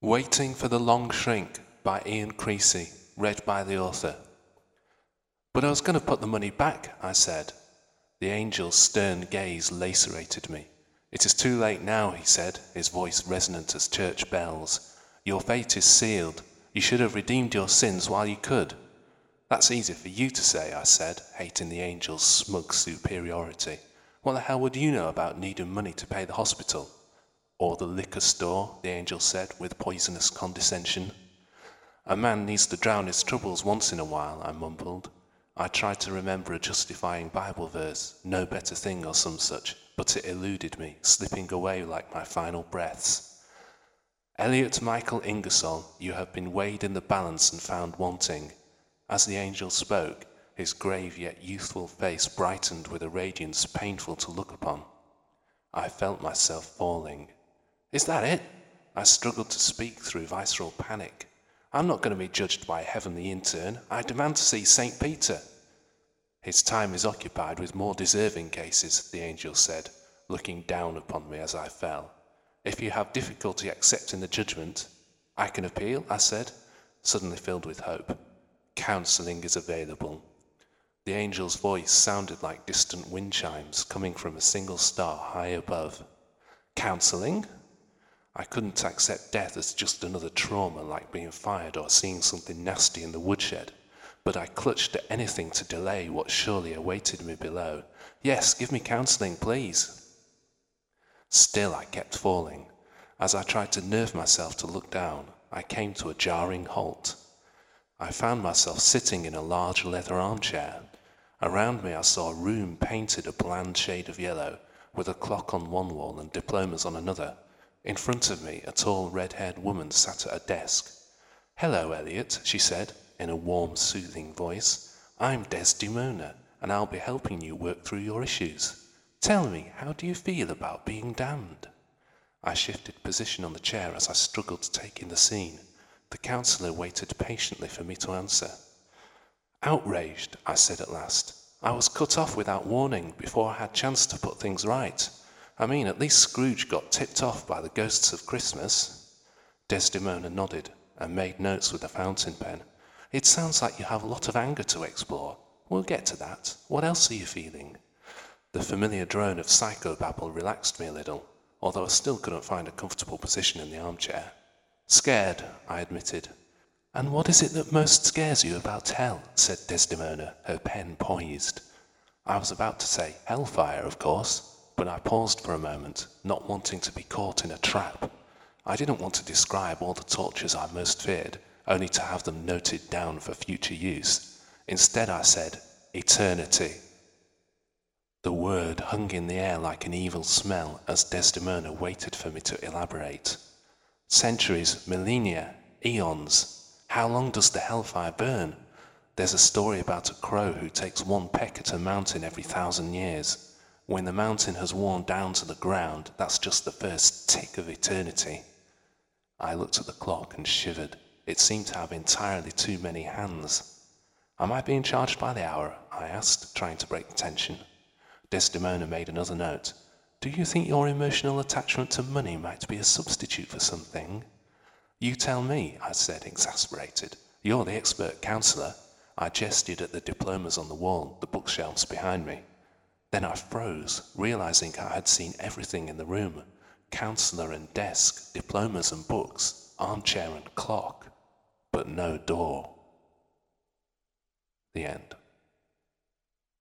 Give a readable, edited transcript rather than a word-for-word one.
Waiting for the Long Shrink by Ian Creasy, read by the author. But I was going to put the money back, I said. The angel's stern gaze lacerated me. It is too late now, he said, his voice resonant as church bells. Your fate is sealed. You should have redeemed your sins while you could. That's easy for you to say, I said, hating the angel's smug superiority. What the hell would you know about needing money to pay the hospital? Or the liquor store, the angel said with poisonous condescension. A man needs to drown his troubles once in a while, I mumbled. I tried to remember a justifying Bible verse, no better thing or some such, but it eluded me, slipping away like my final breaths. Elliot Michael Ingersoll, you have been weighed in the balance and found wanting. As the angel spoke, his grave yet youthful face brightened with a radiance painful to look upon. I felt myself falling. Is that it? I struggled to speak through visceral panic. I'm not going to be judged by a heavenly intern. I demand to see St. Peter. His time is occupied with more deserving cases, the angel said, looking down upon me as I fell. If you have difficulty accepting the judgment, I can appeal, I said, suddenly filled with hope. Counselling is available. The angel's voice sounded like distant wind chimes coming from a single star high above. Counselling? I couldn't accept death as just another trauma like being fired or seeing something nasty in the woodshed, but I clutched at anything to delay what surely awaited me below. Yes, give me counselling, please. Still I kept falling. As I tried to nerve myself to look down, I came to a jarring halt. I found myself sitting in a large leather armchair. Around me I saw a room painted a bland shade of yellow, with a clock on one wall and diplomas on another. In front of me, a tall red-haired woman sat at a desk. Hello, Elliot, she said, in a warm, soothing voice. I'm Desdemona, and I'll be helping you work through your issues. Tell me, how do you feel about being damned? I shifted position on the chair as I struggled to take in the scene. The counsellor waited patiently for me to answer. Outraged, I said at last. I was cut off without warning before I had chance to put things right. I mean, at least Scrooge got tipped off by the ghosts of Christmas. Desdemona nodded and made notes with a fountain pen. It sounds like you have a lot of anger to explore. We'll get to that. What else are you feeling? The familiar drone of psychobabble relaxed me a little, although I still couldn't find a comfortable position in the armchair. Scared, I admitted. And what is it that most scares you about hell? Said Desdemona, her pen poised. I was about to say hellfire, of course, but I paused for a moment, not wanting to be caught in a trap. I didn't want to describe all the tortures I most feared, only to have them noted down for future use. Instead I said, eternity. The word hung in the air like an evil smell as Desdemona waited for me to elaborate. Centuries, millennia, eons. How long does the hellfire burn? There's a story about a crow who takes one peck at a mountain every 1,000 years. When the mountain has worn down to the ground, that's just the first tick of eternity. I looked at the clock and shivered. It seemed to have entirely too many hands. Am I being charged by the hour? I asked, trying to break the tension. Desdemona made another note. Do you think your emotional attachment to money might be a substitute for something? You tell me, I said, exasperated. You're the expert counsellor. I gestured at the diplomas on the wall, the bookshelves behind me. Then I froze, realizing I had seen everything in the room. Counsellor and desk, diplomas and books, armchair and clock, but no door. The end.